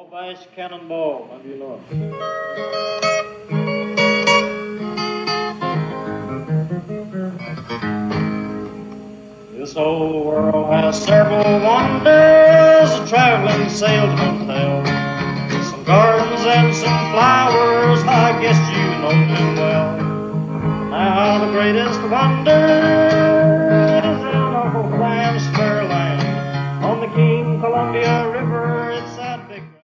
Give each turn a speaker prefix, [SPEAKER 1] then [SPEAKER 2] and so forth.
[SPEAKER 1] Wabash Cannonball, how do you know it? This old world has several wonders, a traveling salesman tells. Some gardens and some flowers, I guess you know too well. Now the greatest wonder is in Uncle Sam's Fairland, on the King Columbia River.